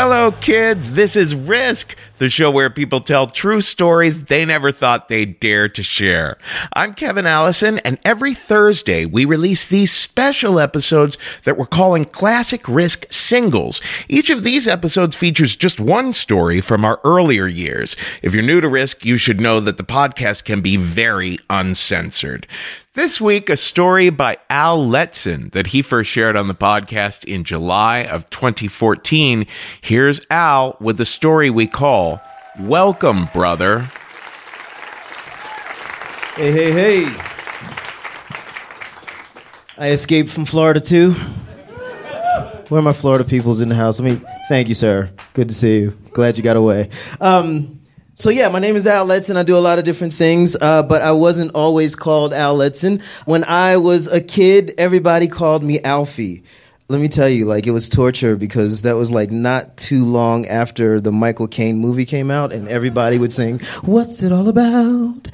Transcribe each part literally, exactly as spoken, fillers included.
Hello, kids. This is Risk, the show where people tell true stories they never thought they'd dare to share. I'm Kevin Allison, and every Thursday we release these special episodes that we're calling Classic Risk Singles. Each of these episodes features just one story from our earlier years. If you're new to Risk, you should know that the podcast can be very uncensored. This week, a story by Al Letson that he first shared on the podcast in July of twenty fourteen. Here's Al with the story we call Welcome, Brother. Hey, hey, hey. I escaped from Florida, too. Where are my Florida peoples in the house? I mean, thank you, sir. Good to see you. Glad you got away. Um... So yeah, my name is Al Letson. I do a lot of different things, uh, but I wasn't always called Al Letson. When I was a kid, everybody called me Alfie. Let me tell you, like, it was torture because that was like not too long after the Michael Caine movie came out, and everybody would sing, "What's it all about,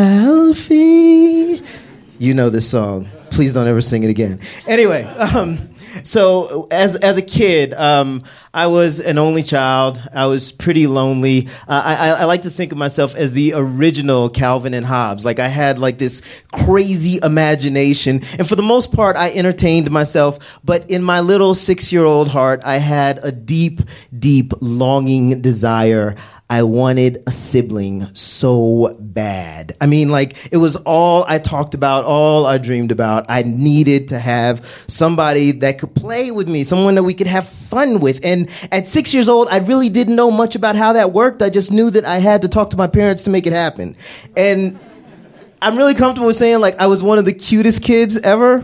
Alfie?" You know this song. Please don't ever sing it again. Anyway, um, so as as a kid, um, I was an only child. I was pretty lonely. Uh, I, I like to think of myself as the original Calvin and Hobbes. Like, I had like this crazy imagination, and for the most part, I entertained myself. But in my little six-year-old heart, I had a deep, deep longing desire. I wanted a sibling so bad. I mean, like, it was all I talked about, all I dreamed about. I needed to have somebody that could play with me, someone that we could have fun with. And at six years old, I really didn't know much about how that worked. I just knew that I had to talk to my parents to make it happen. And I'm really comfortable with saying, like, I was one of the cutest kids ever.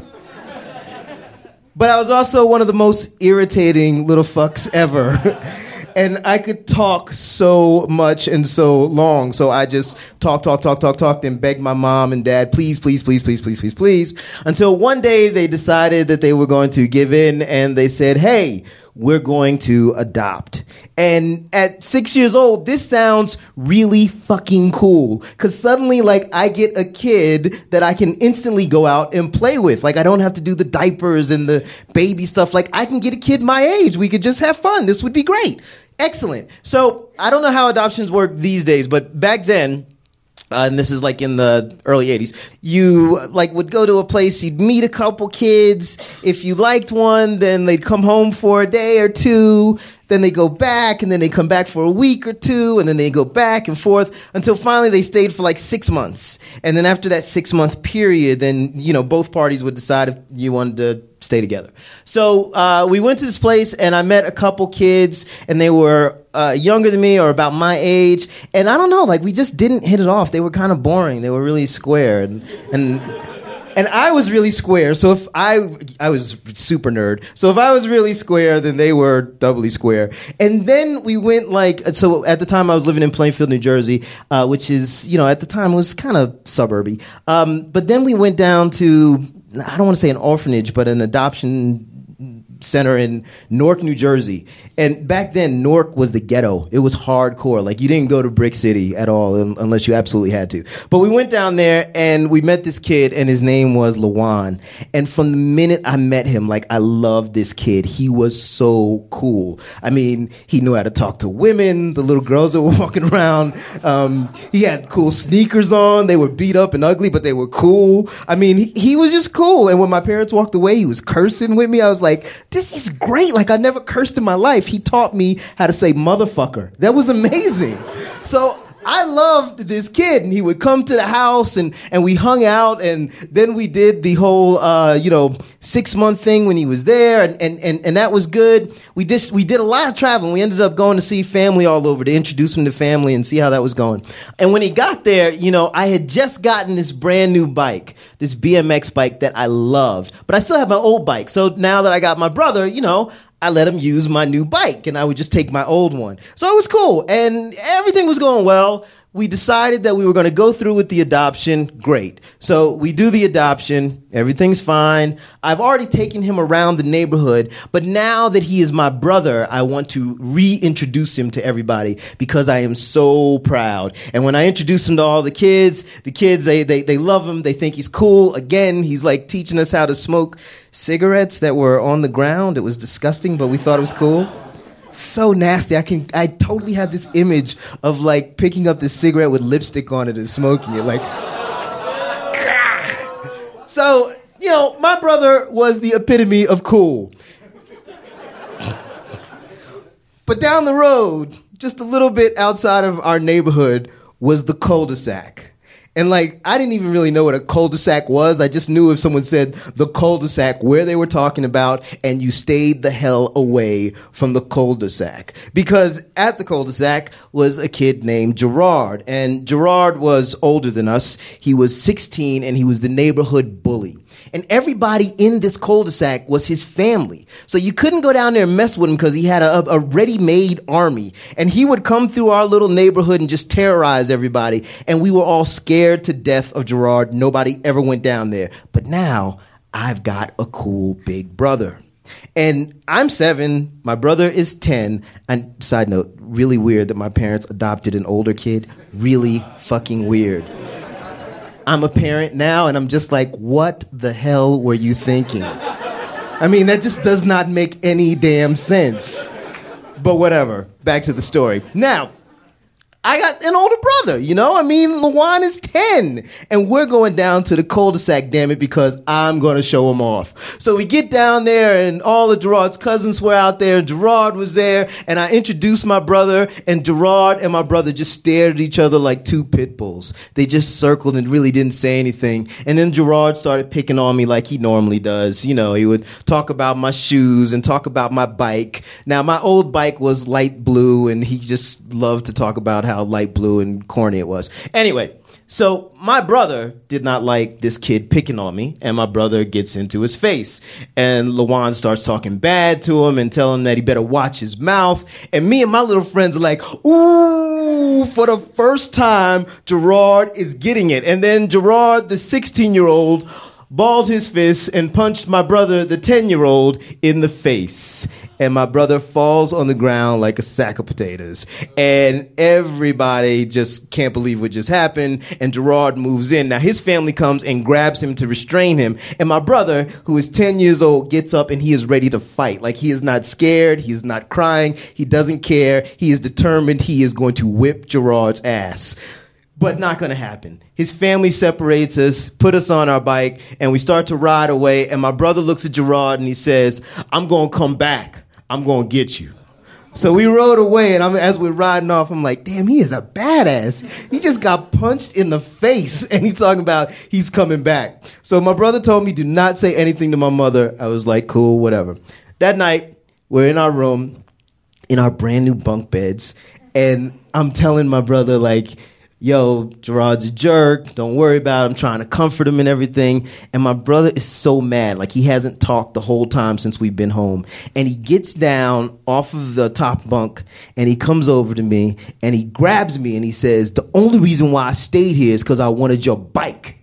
But I was also one of the most irritating little fucks ever. And I could talk so much and so long. So I just talk, talk, talk, talk, talk, then begged my mom and dad, please, please, please, please, please, please, please. Until one day they decided that they were going to give in, and they said, hey, we're going to adopt. And at six years old, this sounds really fucking cool. Because suddenly, like, I get a kid that I can instantly go out and play with. Like, I don't have to do the diapers and the baby stuff. Like, I can get a kid my age. We could just have fun. This would be great. Excellent. So I don't know how adoptions work these days, but back then, uh, and this is like in the early eighties, you like would go to a place, you'd meet a couple kids. If you liked one, then they'd come home for a day or two. Then they go back, and then they come back for a week or two, and then they go back and forth until finally they stayed for like six months. And then after that six-month period, then, you know, both parties would decide if you wanted to stay together. So uh, we went to this place, and I met a couple kids, and they were uh, younger than me or about my age. And I don't know, like, we just didn't hit it off. They were kind of boring. They were really square. And... and And I was really square, so if I, I was super nerd. So if I was really square, then they were doubly square. And then we went like, so at the time I was living in Plainfield, New Jersey, uh, which is, you know, at the time was kind of suburby. Um, but then we went down to, I don't want to say an orphanage, but an adoption center in Newark, New Jersey. And back then, Newark was the ghetto. It was hardcore. Like, you didn't go to Brick City at all unless you absolutely had to. But we went down there, and we met this kid, and his name was Lawan. And from the minute I met him, like, I loved this kid. He was so cool. I mean, he knew how to talk to women, the little girls that were walking around. Um, he had cool sneakers on. They were beat up and ugly, but they were cool. I mean, he, he was just cool. And when my parents walked away, he was cursing with me. I was like, this is great. Like, I never cursed in my life. He taught me how to say motherfucker. That was amazing. So I loved this kid, and he would come to the house, and, and we hung out, and then we did the whole, uh, you know, six-month thing when he was there, and, and, and, and that was good. We did, we did a lot of traveling. We ended up going to see family all over to introduce him to family and see how that was going. And when he got there, you know, I had just gotten this brand new bike, this B M X bike that I loved, but I still have my old bike. So now that I got my brother, you know, I let him use my new bike, and I would just take my old one. So it was cool, and everything was going well. We decided that we were going to go through with the adoption. Great. So we do the adoption. Everything's fine. I've already taken him around the neighborhood, but now that he is my brother, I want to reintroduce him to everybody because I am so proud. And when I introduce him to all the kids, the kids, they, they, they love him. They think he's cool. Again, he's like teaching us how to smoke cigarettes that were on the ground. It was disgusting, but we thought it was cool. So nasty. I can I totally have this image of like picking up this cigarette with lipstick on it and smoking it. Like, so, you know, my brother was the epitome of cool. But down the road, just a little bit outside of our neighborhood, was the cul-de-sac. And, like, I didn't even really know what a cul-de-sac was. I just knew if someone said the cul-de-sac, where they were talking about, and you stayed the hell away from the cul-de-sac. Because at the cul-de-sac was a kid named Gerard. And Gerard was older than us. He was sixteen, and he was the neighborhood bully. And everybody in this cul-de-sac was his family. So you couldn't go down there and mess with him because he had a, a ready-made army. And he would come through our little neighborhood and just terrorize everybody. And we were all scared to death of Gerard. Nobody ever went down there. But now I've got a cool big brother. And I'm seven. My brother is ten. And side note, really weird that my parents adopted an older kid. Really fucking weird. I'm a parent now, and I'm just like, what the hell were you thinking? I mean, that just does not make any damn sense. But whatever. Back to the story. Now, I got an older brother, you know? I mean, Lawan is ten. And we're going down to the cul-de-sac, damn it, because I'm going to show him off. So we get down there, and all of Gerard's cousins were out there, and Gerard was there, and I introduced my brother, and Gerard and my brother just stared at each other like two pit bulls. They just circled and really didn't say anything. And then Gerard started picking on me like he normally does. You know, he would talk about my shoes and talk about my bike. Now, my old bike was light blue, and he just loved to talk about how how light blue and corny it was. Anyway, so my brother did not like this kid picking on me, and my brother gets into his face. And Lawan starts talking bad to him and telling him that he better watch his mouth. And me and my little friends are like, ooh, for the first time, Gerard is getting it. And then Gerard, the sixteen-year-old, balled his fist and punched my brother, the ten-year-old, in the face. And my brother falls on the ground like a sack of potatoes. And everybody just can't believe what just happened. And Gerard moves in. Now, his family comes and grabs him to restrain him. And my brother, who is ten years old, gets up and he is ready to fight. Like, he is not scared. He is not crying. He doesn't care. He is determined he is going to whip Gerard's ass. But not going to happen. His family separates us, put us on our bike, and we start to ride away. And my brother looks at Gerard and he says, I'm going to come back. I'm going to get you. So we rode away, and I'm, as we're riding off, I'm like, damn, he is a badass. He just got punched in the face, and he's talking about he's coming back. So my brother told me, do not say anything to my mother. I was like, cool, whatever. That night, we're in our room, in our brand new bunk beds, and I'm telling my brother, like, yo, Gerard's a jerk. Don't worry about it. I'm trying to comfort him and everything. And my brother is so mad. Like, he hasn't talked the whole time since we've been home. And he gets down off of the top bunk, and he comes over to me, and he grabs me, and he says, the only reason why I stayed here is because I wanted your bike.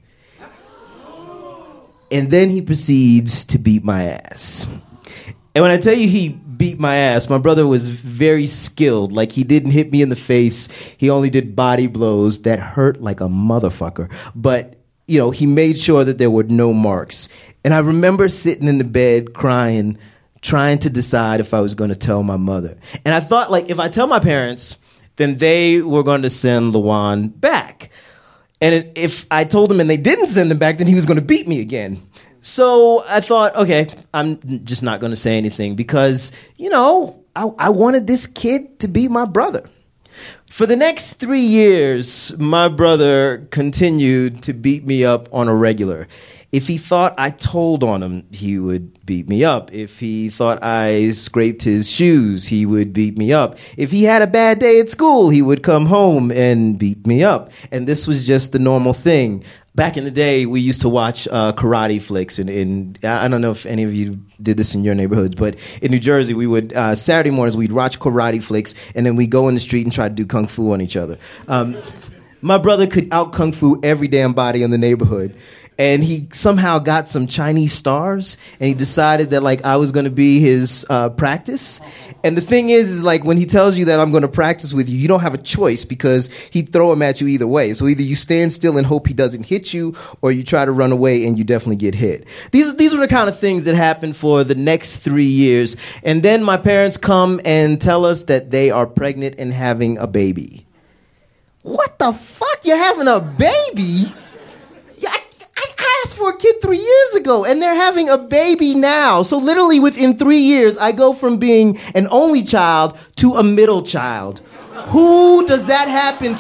And then he proceeds to beat my ass. And when I tell you he beat my ass, my brother was very skilled. Like, he didn't hit me in the face. He only did body blows that hurt like a motherfucker. But, you know, he made sure that there were no marks. And I remember sitting in the bed crying, trying to decide if I was going to tell my mother. And I thought, like, if I tell my parents, then they were going to send Lawan back. And if I told them and they didn't send him back, then he was going to beat me again. So I thought, okay, I'm just not going to say anything because, you know, I, I wanted this kid to be my brother. For the next three years, my brother continued to beat me up on a regular. If he thought I told on him, he would beat me up. If he thought I scraped his shoes, he would beat me up. If he had a bad day at school, he would come home and beat me up. And this was just the normal thing. Back in the day, we used to watch uh, karate flicks, and, and I don't know if any of you did this in your neighborhoods, but in New Jersey, we would uh, Saturday mornings we'd watch karate flicks, and then we'd go in the street and try to do kung fu on each other. Um, my brother could out kung fu every damn body in the neighborhood. And he somehow got some Chinese stars, and he decided that, like, I was going to be his uh, practice. And the thing is, is like when he tells you that I'm going to practice with you, you don't have a choice because he'd throw him at you either way. So either you stand still and hope he doesn't hit you, or you try to run away and you definitely get hit. These, these were the kind of things that happened for the next three years. And then my parents come and tell us that they are pregnant and having a baby. What the fuck? You're having a baby? Yeah, I, I asked for a kid three years ago, and they're having a baby now. So literally within three years, I go from being an only child to a middle child. Who does that happen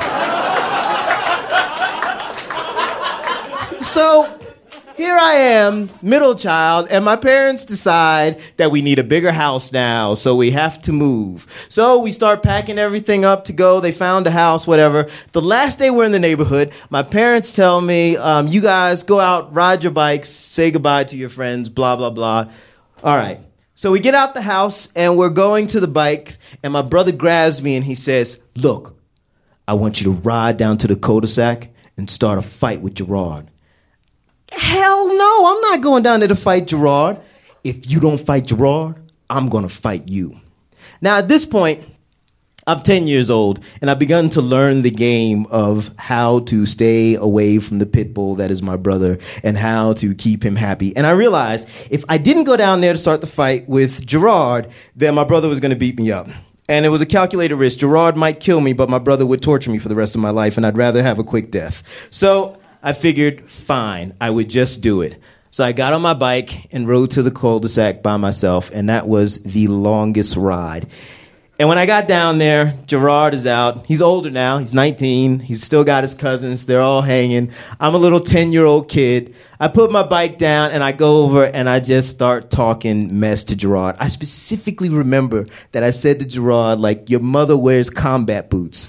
to? So here I am, middle child, and my parents decide that we need a bigger house now, so we have to move. So we start packing everything up to go. They found a house, whatever. The last day we're in the neighborhood, my parents tell me, um, you guys go out, ride your bikes, say goodbye to your friends, blah, blah, blah. All right. So we get out the house, and we're going to the bike, and my brother grabs me, and he says, look, I want you to ride down to the cul-de-sac and start a fight with Gerard. Hell no, I'm not going down there to fight Gerard. If you don't fight Gerard, I'm going to fight you. Now, at this point, I'm ten years old, and I've begun to learn the game of how to stay away from the pit bull that is my brother and how to keep him happy. And I realized if I didn't go down there to start the fight with Gerard, then my brother was going to beat me up. And it was a calculated risk. Gerard might kill me, but my brother would torture me for the rest of my life, and I'd rather have a quick death. So I figured, fine, I would just do it. So I got on my bike and rode to the cul-de-sac by myself, and that was the longest ride. And when I got down there, Gerard is out. He's older now. He's nineteen. He's still got his cousins. They're all hanging. I'm a little ten-year-old kid. I put my bike down, and I go over, and I just start talking mess to Gerard. I specifically remember that I said to Gerard, like, your mother wears combat boots.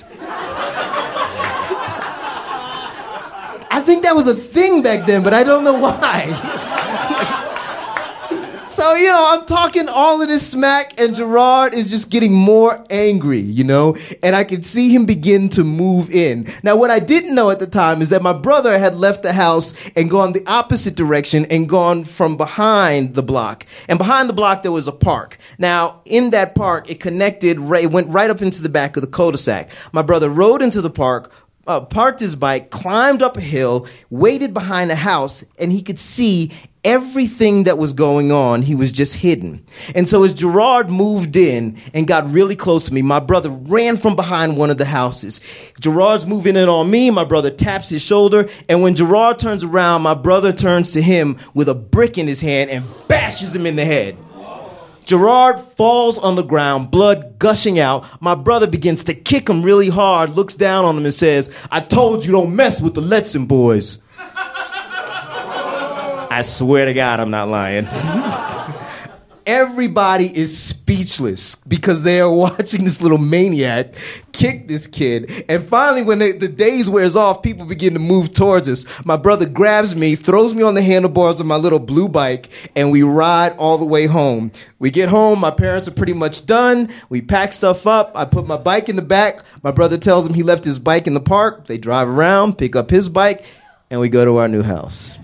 I think that was a thing back then, but I don't know why. So, you know, I'm talking all of this smack, and Gerard is just getting more angry, you know? And I could see him begin to move in. Now, what I didn't know at the time is that my brother had left the house and gone the opposite direction and gone from behind the block. And behind the block, there was a park. Now, in that park, it connected, it went right up into the back of the cul-de-sac. My brother rode into the park, Uh, parked his bike, climbed up a hill, waited behind the house, and he could see everything that was going on. He was just hidden. And so as Gerard moved in and got really close to me, my brother ran from behind one of the houses. Gerard's moving in on me. My brother taps his shoulder. And when Gerard turns around, my brother turns to him with a brick in his hand and bashes him in the head. Gerard falls on the ground, blood gushing out. My brother begins to kick him really hard, looks down on him and says, I told you don't mess with the Letson boys. I swear to God, I'm not lying. Everybody is speechless because they are watching this little maniac kick this kid. And finally, when they, the daze wears off, people begin to move towards us. My brother grabs me, throws me on the handlebars of my little blue bike, and we ride all the way home. We get home. My parents are pretty much done. We pack stuff up. I put my bike in the back. My brother tells him he left his bike in the park. They drive around, pick up his bike, and we go to our new house.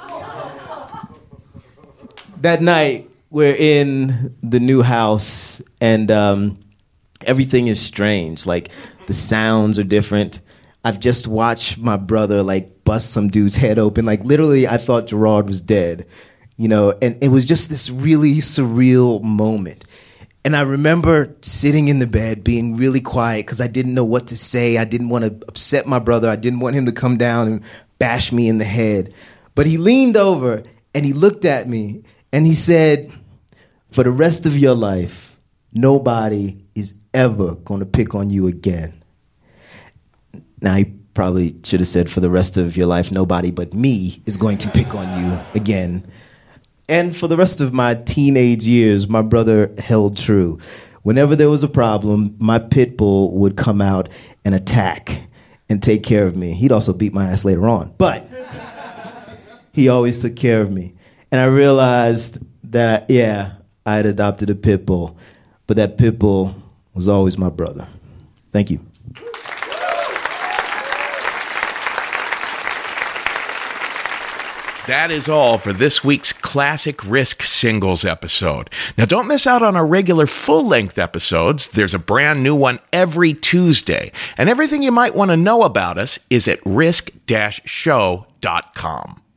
That night, we're in the new house, and um, everything is strange. Like, the sounds are different. I've just watched my brother, like, bust some dude's head open. Like, literally, I thought Gerard was dead, you know? And it was just this really surreal moment. And I remember sitting in the bed, being really quiet, because I didn't know what to say. I didn't want to upset my brother. I didn't want him to come down and bash me in the head. But he leaned over, and he looked at me, and he said, for the rest of your life, nobody is ever going to pick on you again. Now, he probably should have said, for the rest of your life, nobody but me is going to pick on you again. And for the rest of my teenage years, my brother held true. Whenever there was a problem, my pit bull would come out and attack and take care of me. He'd also beat my ass later on, but he always took care of me. And I realized that, yeah, I had adopted a pit bull, but that pit bull was always my brother. Thank you. That is all for this week's Classic Risk Singles episode. Now, don't miss out on our regular full-length episodes. There's a brand new one every Tuesday. And everything you might want to know about us is at risk dash show dot com.